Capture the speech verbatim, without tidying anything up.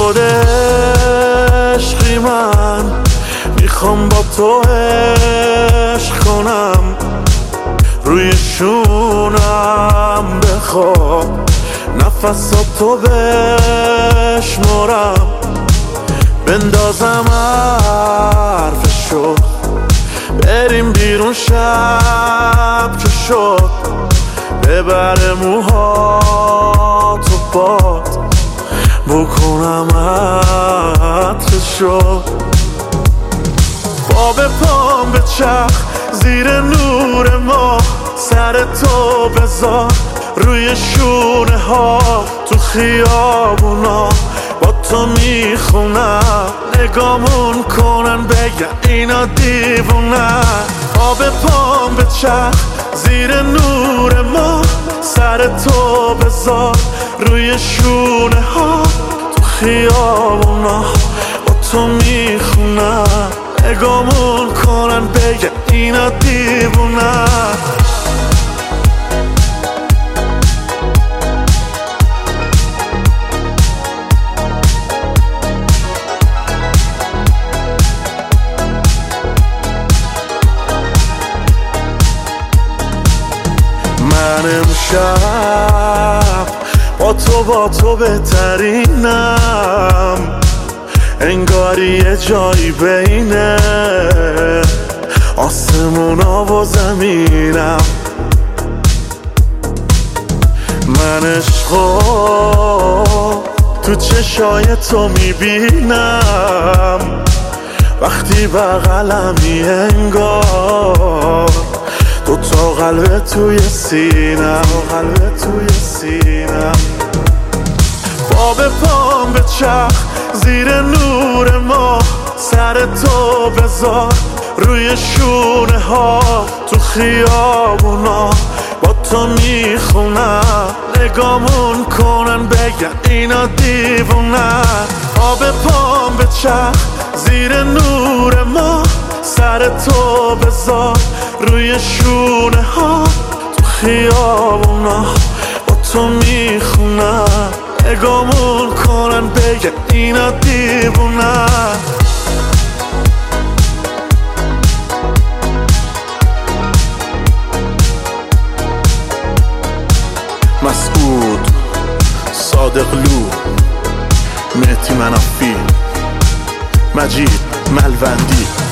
شده عشقی من، میخوام با تو عشق کنم، روی شونم بخواب، نفساتو بشمارم، بندازم حرفشو، بریم بیرون شب که شد، ببره موهاتو باد، بکنم عطرشو، با به پام به چرخ زیر نور ما، سر تو بذار روی شونه ها، تو خیابونا با تو میخونم، نگامون کنن بگن اینا دیوونن. آب پام به چرخ زیر نور ما، سر تو بذار روی شونه ها، تو خیابونا با تو میخونم، نگامون کنن بگن اینا دیوونن. من امشب با تو با تو بهترینم، انگاری یه جایی بینه آسمونا و زمینم. من عشقو تو چشای تو میبینم، وقتی بغلمی انگار دو تا قلب توی سینم، قلب توی سینم. با به پام به چرخ زیر نور ما، سر تو بذار روی شونه ها، تو خیابونا با تو میخونم، نگامون کنن بگن اینا دیوونن. آب پام به چرخ زیر نور ما، سر تو بذار روی شونه ها، تو خیابونا با تو میخونم، نگامون کنن بگن اینا دیوونن. مسعود صادقلو، مهدی منافی، مجید ملوندی.